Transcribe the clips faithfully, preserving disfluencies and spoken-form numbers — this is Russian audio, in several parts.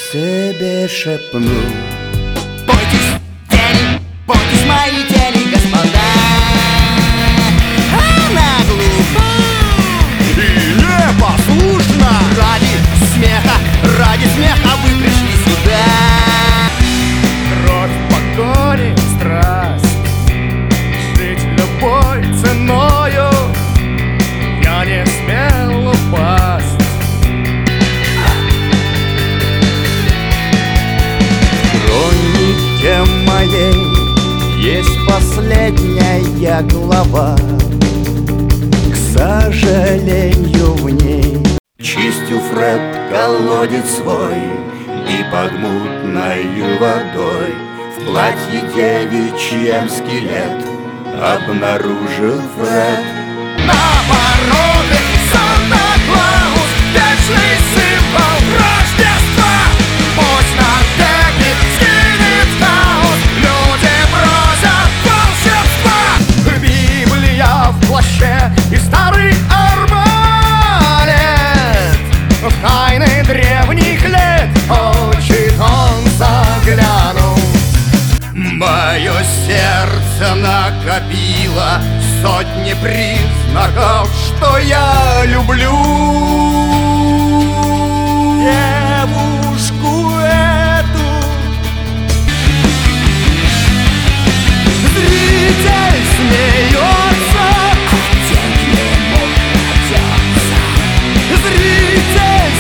себе шепну: бойтесь тени, бойтесь моей тени, господа. Она глупа и непослушна. ради смеха, ради смеха вы пришли сюда. Кровь, погони, страсть, жить любой ценою. Я не смел упасть. В хронике моей есть последняя глава. К сожалению, в ней чистил Фред колодец свой, и под мутною водой в платье девичьем скелет обнаружил Фред. На пороге Санта-Клаус, вечный символ Рождества. Пусть натекнет, скинет хаос, люди просят волшебства. Библия в плаще и старый арбалет, в тайны древних лет хочет он заглянуть. Мое сердце накопило сотни признаков, что я люблю девушку эту. Зритель смеется, зритель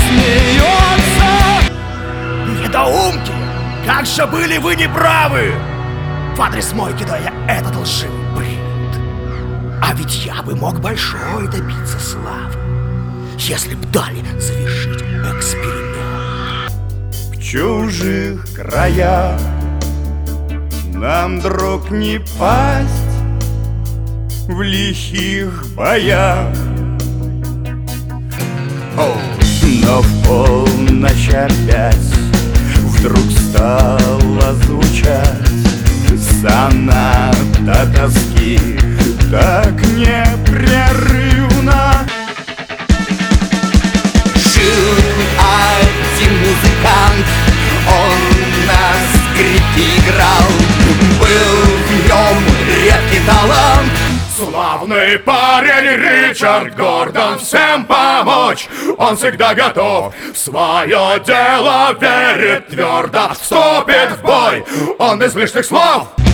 смеется. Недоумки! Как же были вы неправы! В адрес мой кидая этот лживый бред. А ведь я бы мог большой добиться славы, если б дали завершить эксперимент. В чужих краях нам, друг, не пасть в лихих боях. О, но в полночь опять вдруг стала звучать соната тоски так непрерывно. Жил один музыкант, он на скрипке играл. Был в нем редкий талант. Славный парень Ричард Гордон, всем помочь он всегда готов. В свое дело верит твердо, вступит в бой он без лишних слов.